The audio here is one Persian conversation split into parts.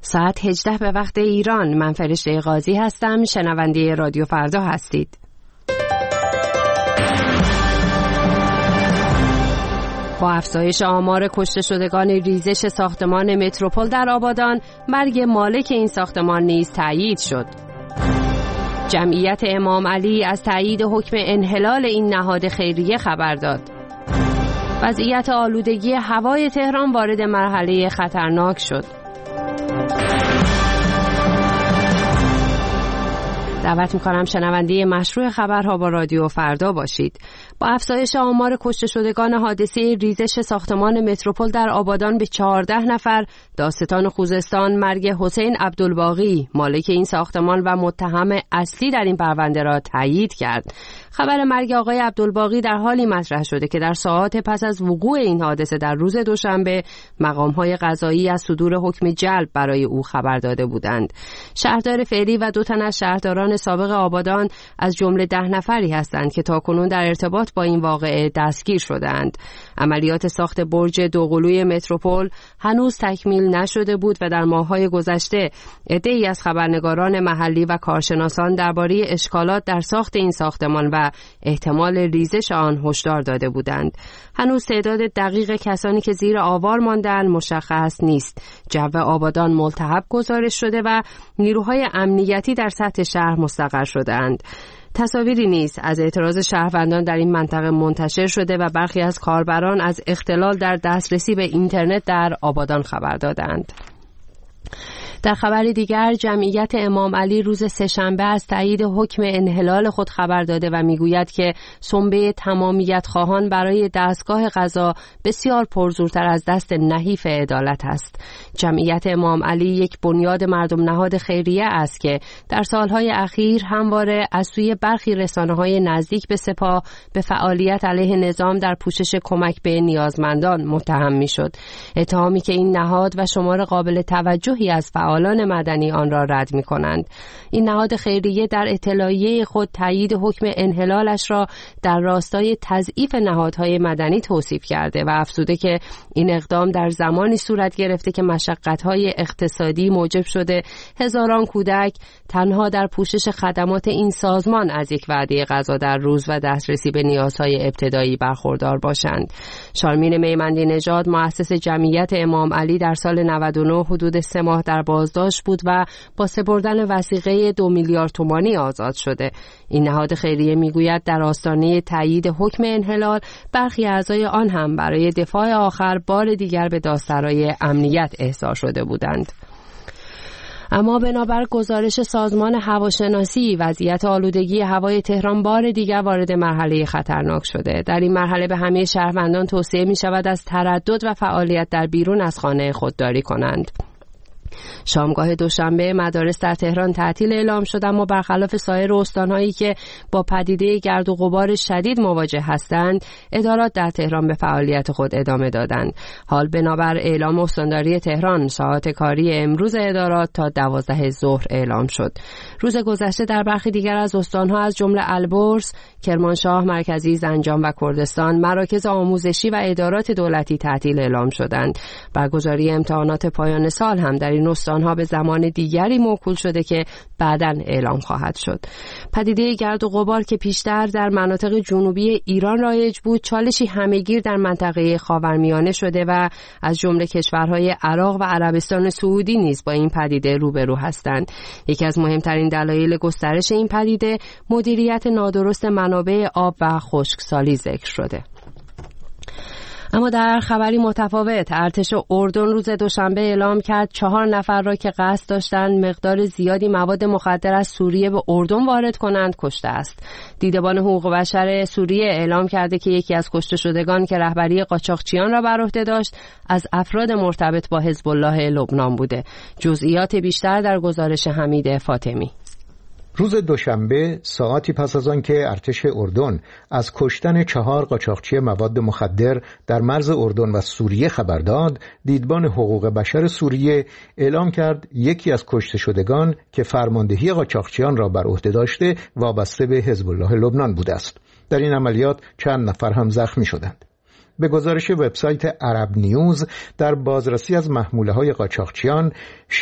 ساعت 18 به وقت ایران. من فرشته قاضی هستم. شنونده رادیو فردا هستید. با افزایش آمار کشته شدگان ریزش ساختمان متروپول در آبادان، مرگ مالک این ساختمان نیز تایید شد. جمعیت امام علی از تایید حکم انحلال این نهاد خیریه خبر داد. وضعیت آلودگی هوای تهران وارد مرحله خطرناک شد. دعوت می‌کنم شنونده مشروع خبرها با رادیو فردا باشید. با افزایش آمار کشته شدگان حادثه ریزش ساختمان متروپول در آبادان به 14 نفر، دادستان خوزستان مرگ حسین عبدالباقی مالک این ساختمان و متهم اصلی در این پرونده را تایید کرد. خبر مرگ آقای عبدالباقی در حالی مطرح شده که در ساعات پس از وقوع این حادثه در روز دوشنبه مقام‌های قضایی از صدور حکم جلب برای او خبر داده بودند. شهردار فعلی و 2 تن از شهرداران سابق آبادان از جمله 10 نفری هستند که تاکنون در ارتباط با این واقعه دستگیر شدند. عملیات ساخت برج دوقلوی متروپول هنوز تکمیل نشده بود و در ماه‌های گذشته عده‌ای از خبرنگاران محلی و کارشناسان درباره اشکالات در ساخت این ساختمان و احتمال ریزش آن هشدار داده بودند. هنوز تعداد دقیق کسانی که زیر آوار ماندند مشخص نیست. جو آبادان ملتهب گزارش شده و نیروهای امنیتی در سطح شهر مستقر شده‌اند. تصاویری نیز از اعتراض شهروندان در این منطقه منتشر شده و برخی از کاربران از اختلال در دسترسی به اینترنت در آبادان خبر دادند. در خبر دیگر، جمعیت امام علی روز سه‌شنبه از تایید حکم انحلال خود خبر داده و میگوید که سنبه تمامیت خواهان برای دستگاه قضا بسیار پرزورتر از دست نحیف عدالت است. جمعیت امام علی یک بنیاد مردم نهاد خیریه است که در سالهای اخیر همواره از سوی برخی رسانه‌های نزدیک به سپاه به فعالیت علیه نظام در پوشش کمک به نیازمندان متهم می‌شد. اتهامی که این نهاد و شمار قابل توجهی از فعالان مدنی آن را رد می‌کنند. این نهاد خیریه در اطلاعیه خود تایید حکم انحلالش را در راستای تضعیف نهادهای مدنی توصیف کرده و افزوده که این اقدام در زمانی صورت گرفته که مشقت‌های اقتصادی موجب شده هزاران کودک تنها در پوشش خدمات این سازمان از یک وعده غذا در روز و دسترسی به نیازهای ابتدایی برخوردار باشند. شارمین میمندی نژاد مؤسس جمعیت امام علی در سال 99 حدود 3 ماه در بازداشت بود و با سپردن وثیقه 2 میلیارد تومانی آزاد شده. این نهاد خیریه میگوید در آستانه تایید حکم انحلال برخی اعضای آن هم برای دفاع آخر بار دیگر به دادسرای امنیت احضار شده بودند. اما بنابر گزارش سازمان هواشناسی، وضعیت آلودگی هوای تهران بار دیگر وارد مرحله خطرناک شده. در این مرحله به همه شهروندان توصیه می شود از تردد و فعالیت در بیرون از خانه خودداری کنند. شامگاه دوشنبه مدارس در تهران تعطیل اعلام شد، اما برخلاف سایر استان‌هایی که با پدیده گرد و غبار شدید مواجه هستند، ادارات در تهران به فعالیت خود ادامه دادند. حال بنابر اعلام استانداری تهران، ساعات کاری امروز ادارات تا 12 ظهر اعلام شد. روز گذشته در برخی دیگر از استان‌ها از جمله البرز، کرمانشاه، مرکزی، زنجان و کردستان مراکز آموزشی و ادارات دولتی تعطیل اعلام شدند. برگزاری امتحانات پایان سال هم در این استان‌ها به زمان دیگری موکول شده که بعداً اعلام خواهد شد. پدیده گرد و غبار که پیشتر در مناطق جنوبی ایران رایج بود، چالشی همه‌گیر در منطقه خاورمیانه شده و از جمله کشورهای عراق و عربستان سعودی نیز با این پدیده روبرو هستند. یکی از مهمترین دلایل گسترش این پدیده مدیریت نادرست منابع آب و خشکسالی ذکر شده. اما در خبری متفاوت، ارتش اردن روز دوشنبه اعلام کرد 4 نفر را که قصد داشتند مقدار زیادی مواد مخدر از سوریه به اردن وارد کنند کشته است. دیدبان حقوق بشر سوریه اعلام کرده که یکی از کشته شدگان که رهبری قاچاقچیان را بر عهده داشت از افراد مرتبط با حزب الله لبنان بوده. جزئیات بیشتر در گزارش حمید فاطمی. روز دوشنبه ساعتی پس از آن که ارتش اردن از کشتن 4 قاچاقچی مواد مخدر در مرز اردن و سوریه خبر داد، دیدبان حقوق بشر سوریه اعلام کرد یکی از کشته شدگان که فرماندهی قاچاقچیان را بر عهده داشته وابسته به حزب الله لبنان بوده است. در این عملیات چند نفر هم زخمی شدند. به گزارش وبسایت عرب نیوز در بازرسی از محموله‌های قاچاقچیان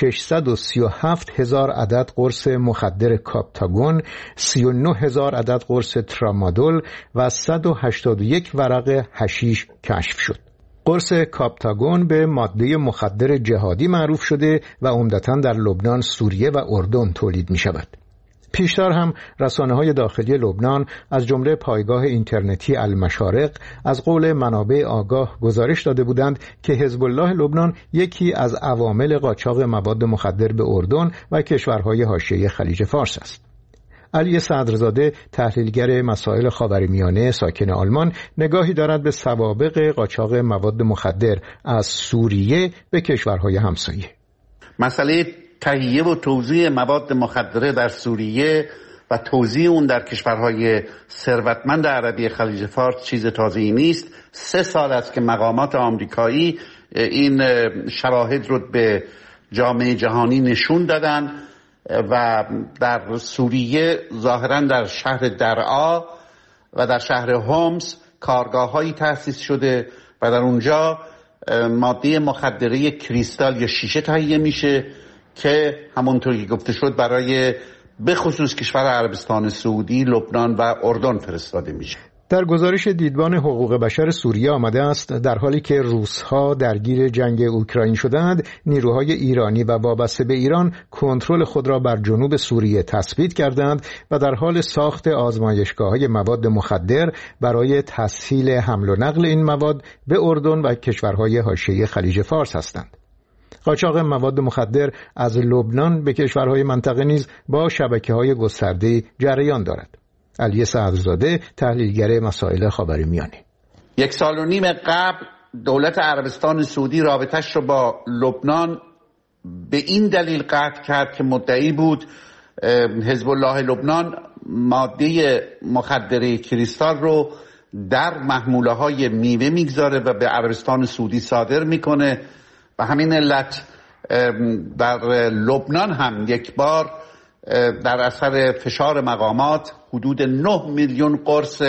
637,000 عدد قرص مخدر کاپتاگون، 39,000 عدد قرص ترامادول و 181 ورق حشیش کشف شد. قرص کاپتاگون به ماده مخدر جهادی معروف شده و عمدتاً در لبنان، سوریه و اردن تولید می شود. پیشتر هم رسانه‌های داخلی لبنان از جمله پایگاه اینترنتی المشارق از قول منابع آگاه گزارش داده بودند که حزب الله لبنان یکی از عوامل قاچاق مواد مخدر به اردن و کشورهای حاشیه خلیج فارس است. علی صدرزاده، تحلیلگر مسائل خاورمیانه ساکن آلمان، نگاهی دارد به سوابق قاچاق مواد مخدر از سوریه به کشورهای همسایه. مسئله تهیه و توزیع مواد مخدره در سوریه و توزیع اون در کشورهای ثروتمند عربی خلیج فارس چیز تازه‌ای نیست. 3 سال است که مقامات آمریکایی این شواهد رو به جامعه جهانی نشون دادن و در سوریه ظاهراً در شهر درعا و در شهر هومس کارگاه‌هایی تأسیس شده و در اونجا ماده مخدره کریستال یا شیشه تهیه میشه که همونطور که گفته شد برای به خصوص کشور عربستان سعودی، لبنان و اردن فرستاده میشه. در گزارش دیدبان حقوق بشر سوریه آمده است در حالی که روس‌ها درگیر جنگ اوکراین شدند، نیروهای ایرانی و وابسته به ایران کنترل خود را بر جنوب سوریه تثبیت کردند و در حال ساخت آزمایشگاه‌های مواد مخدر برای تسهیل حمل و نقل این مواد به اردن و کشورهای حاشیه خلیج فارس هستند. قاچاق مواد مخدر از لبنان به کشورهای منطقه نیز با شبکه‌های گسترده جریان دارد. علی صدرزاده، تحلیلگر مسائل خاورمیانه: 1.5 سال قبل دولت عربستان سعودی رابطش رو با لبنان به این دلیل قطع کرد که مدعی بود حزب الله لبنان ماده مخدره کریستال رو در محموله‌های میوه میگذاره و به عربستان سعودی صادر میکنه و همین علت در لبنان هم یک بار در اثر فشار مقامات حدود 9 میلیون قرص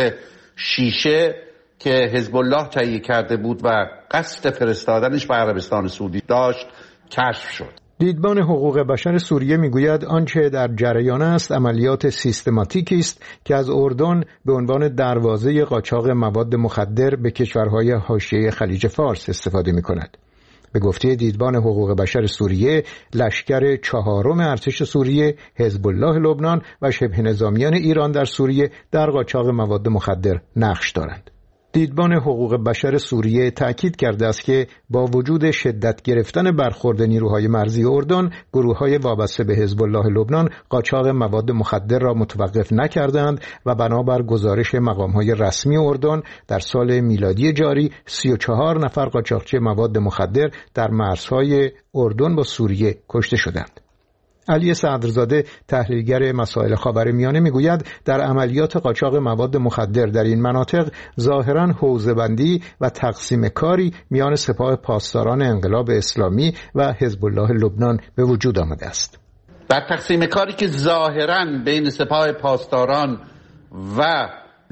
شیشه که حزب الله تهیه کرده بود و قصد فرستادنش به عربستان سعودی داشت کشف شد. دیدبان حقوق بشر سوریه میگوید آنچه در جریان است عملیات سیستماتیکی است که از اردن به عنوان دروازه قاچاق مواد مخدر به کشورهای حاشیه خلیج فارس استفاده می‌کند. به گفته دیدبان حقوق بشر سوریه، لشکر 4 ارتش سوریه، حزب الله لبنان و شبه نظامیان ایران در سوریه در قاچاق مواد مخدر نقش دارند. دیدبان حقوق بشر سوریه تأکید کرده است که با وجود شدت گرفتن برخورد نیروهای مرزی اردن، گروه‌های وابسته به حزب الله لبنان قاچاق مواد مخدر را متوقف نکردند و بنابر گزارش مقام‌های رسمی اردن در سال میلادی جاری 34 نفر قاچاقچی مواد مخدر در مرزهای اردن با سوریه کشته شدند. علی صدرزاده، تحلیلگر مسائل خاورمیانه، میگوید در عملیات قاچاق مواد مخدر در این مناطق ظاهراً حوزه‌بندی و تقسیم کاری میان سپاه پاسداران انقلاب اسلامی و حزب الله لبنان به وجود آمده است. در تقسیم کاری که ظاهراً بین سپاه پاسداران و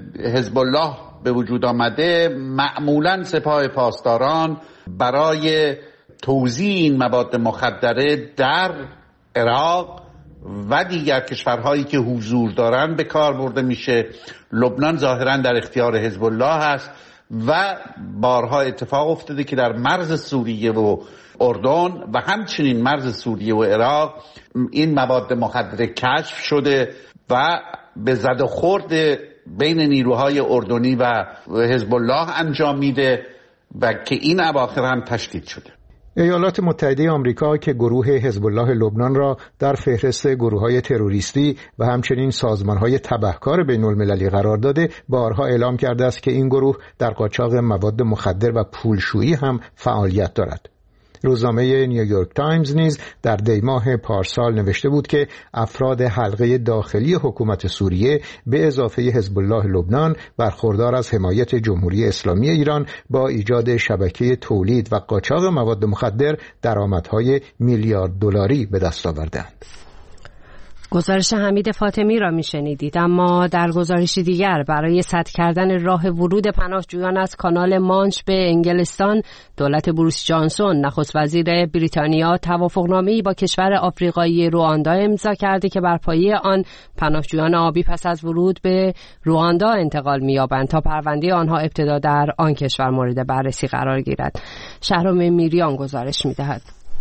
حزب الله به وجود آمده، معمولاً سپاه پاسداران برای توزیع این مواد مخدره در عراق و دیگر کشورهایی که حضور دارن به کار برده میشه. لبنان ظاهرا در اختیار حزب الله هست و بارها اتفاق افتاده که در مرز سوریه و اردن و همچنین مرز سوریه و عراق این مواد مخدر کشف شده و به زد و خورد بین نیروهای اردنی و حزب الله انجام میده و که این اواخر هم تشدید شده. ایالات متحده آمریکا که گروه حزب الله لبنان را در فهرست گروه‌های تروریستی و همچنین سازمان‌های تبهکار بین‌المللی قرار داده، بارها اعلام کرده است که این گروه در قاچاق مواد مخدر و پولشویی هم فعالیت دارد. روزنامه نیویورک تایمز نیز در دیماه پارسال نوشته بود که افراد حلقه داخلی حکومت سوریه به اضافه حزب الله لبنان برخوردار از حمایت جمهوری اسلامی ایران با ایجاد شبکه تولید و قاچاق مواد مخدر درآمدهای میلیارد دلاری به دست آوردند. گزارش حمید فاطمی را میشنیدید. اما در گزارشی دیگر برای سد کردن راه ورود پناهجویان از کانال مانچ به انگلستان، دولت بوریس جانسون نخست وزیر بریتانیا توافقنامه‌ای با کشور آفریقایی رواندا امضا کرده که بر پایه آن پناهجویان آبی پس از ورود به رواندا انتقال می‌یابند تا پرونده آنها ابتدا در آن کشور مورد بررسی قرار گیرد. شهرام میریان گزارش می‌دهد.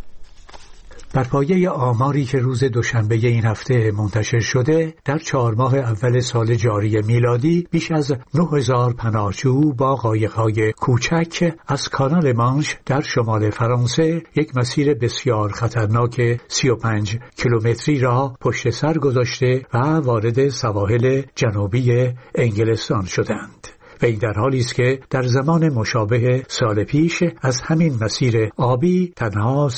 بر پایه آماری که روز دوشنبه این هفته منتشر شده، در 4 ماه اول سال جاری میلادی بیش از 9000 پناهجو با قایق‌های کوچک از کانال مانش در شمال فرانسه یک مسیر بسیار خطرناک 35 کیلومتری را پشت سر گذاشته و وارد سواحل جنوبی انگلستان شدند. و این در حالی است که در زمان مشابه سال پیش از همین مسیر آبی تنها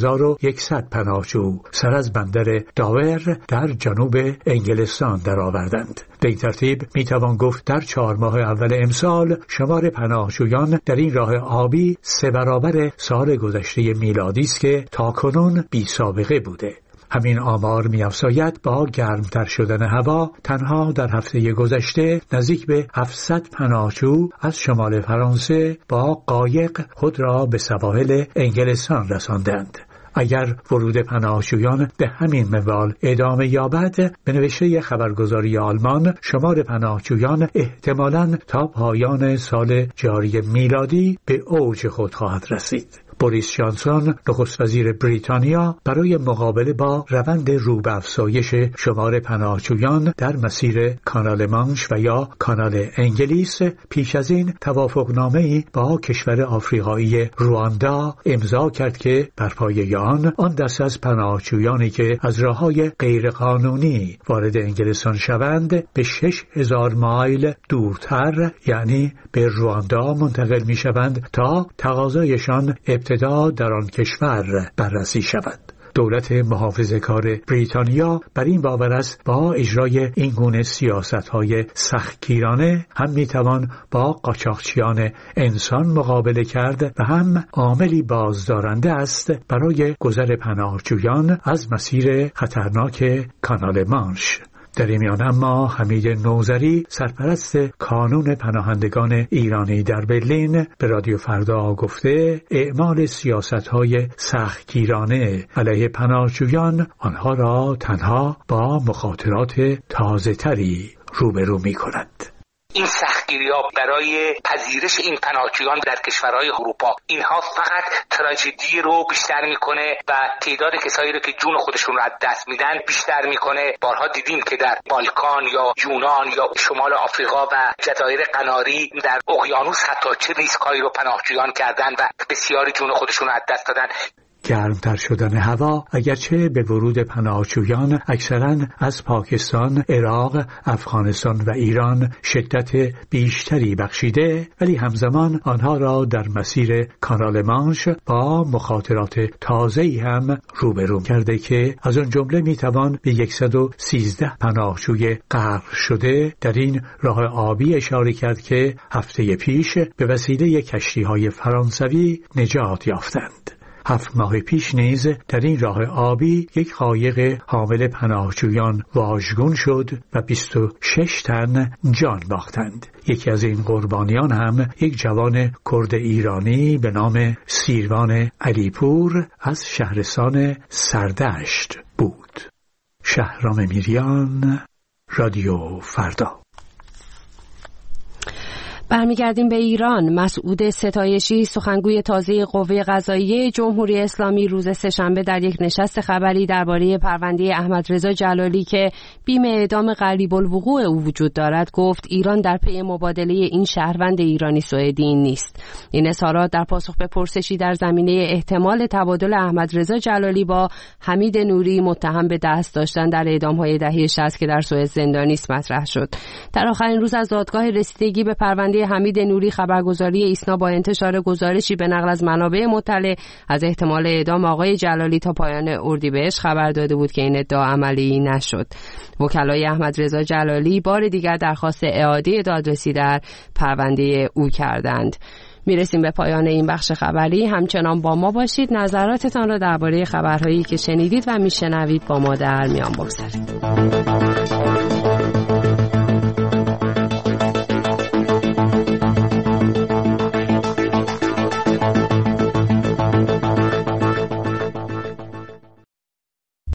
3100 پناهجو سر از بندر داور در جنوب انگلستان درآوردند. به این ترتیب میتوان گفت در 4 ماه اول امسال شمار پناهجویان در این راه آبی 3 برابر سال گذشته میلادی است که تاکنون بی سابقه بوده. همین آمار می‌افزاید با گرمتر شدن هوا تنها در هفته گذشته نزدیک به 700 پناهجو از شمال فرانسه با قایق خود را به سواحل انگلستان رساندند. اگر ورود پناهجویان به همین منوال ادامه یابد، به نوشته خبرگزاری آلمان شمار پناهجویان احتمالاً تا پایان سال جاری میلادی به اوج خود خواهد رسید. بوریس جانسون نخست وزیر بریتانیا برای مقابله با روند رو به افزایش شمار پناهجویان در مسیر کانال مانش و یا کانال انگلیس پیش از این توافقنامه‌ای با کشور آفریقایی رواندا امضا کرد که بر پایه آن دسته از پناهجویانی که از راه‌های غیرقانونی وارد انگلستان شوند به 6000 مایل دورتر یعنی به رواندا منتقل می‌شوند تا تقاضایشان ابتدا در آن کشور بررسی شود. دولت محافظه‌کار بریتانیا بر این باور است با اجرای این گونه سیاست‌های سختگیرانه هم می‌توان با قاچاقچیان انسان مقابله کرد و هم عاملی بازدارنده است برای گذر پناهجویان از مسیر خطرناک کانال مانش. در این میان اما حمید نوذری سرپرست کانون پناهندگان ایرانی در برلین به رادیو فردا گفته اعمال سیاست‌های سختگیرانه علیه پناهجویان آنها را تنها با مخاطرات تازه‌تری روبرو می‌کند. این سختگیری‌ها برای پذیرش این پناهجویان در کشورهای اروپا اینها فقط تراژدی رو بیشتر میکنه و تعداد کسایی رو که جون خودشون رو از دست میدن بیشتر میکنه. بارها دیدیم که در بالکان یا یونان یا شمال آفریقا و جزایر قناری در اقیانوس حتی چه ریسکایی رو پناهجویان کردن و بسیاری جون خودشون رو از دست دادن. گرمتر شدن هوا اگرچه به ورود پناهجویان اکثراً از پاکستان، عراق، افغانستان و ایران شدت بیشتری بخشیده، ولی همزمان آنها را در مسیر کانال مانش با مخاطرات تازه‌ای هم روبرو کرده که از آن جمله میتوان به 113 پناهجوی غرق شده در این راه آبی اشاره کرد که هفته پیش به وسیله کشتی‌های فرانسوی نجات یافتند. 7 ماه پیش نیز در این راه آبی یک قایق حامل پناهجویان واژگون شد و 26 تن جان باختند. یکی از این قربانیان هم یک جوان کرد ایرانی به نام سیروان علیپور از شهرستان سردشت بود. شهرام میریان، رادیو فردا. برمیگردیم به ایران. مسعود ستایشی سخنگوی تازه قوه قضاییه جمهوری اسلامی روز سه‌شنبه در یک نشست خبری درباره پرونده احمدرضا جلالی که بیم اعدام قریب الوقوع او وجود دارد گفت ایران در پی مبادله این شهروند ایرانی سوئدی نیست. این اظهارات در پاسخ به پرسشی در زمینه احتمال تبادل احمدرضا جلالی با حمید نوری متهم به دست داشتن در اعدام‌های دهه 60 که در سوئد زندانی است مطرح شد. در آخرین روز از دادگاه رسیدگی به پرونده حمید نوری خبرگزاری ایسنا با انتشار گزارشی به نقل از منابع مطلع از احتمال اعدام آقای جلالی تا پایان اردیبهشت خبر داده بود که این ادعا عملی نشد. وکلای احمدرضا جلالی بار دیگر درخواست اعاده دادرسی در پرونده او کردند. میرسیم به پایان این بخش خبری. همچنان با ما باشید، نظراتتان را درباره خبرهایی که شنیدید و میشنوید با ما در میان بگذارید.